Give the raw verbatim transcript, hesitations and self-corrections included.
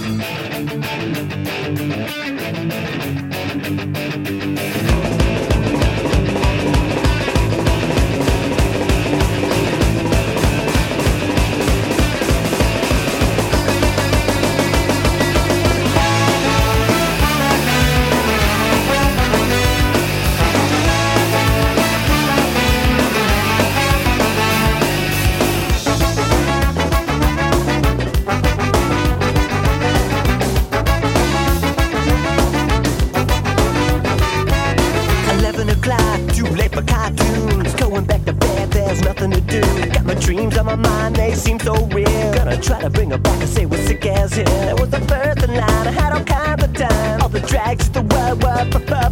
Dreams on my mind, they seem so real. Gonna try to bring her back and say we're sick as hell. It was the first in line, I had all kinds of time. All the drags the world were preferred.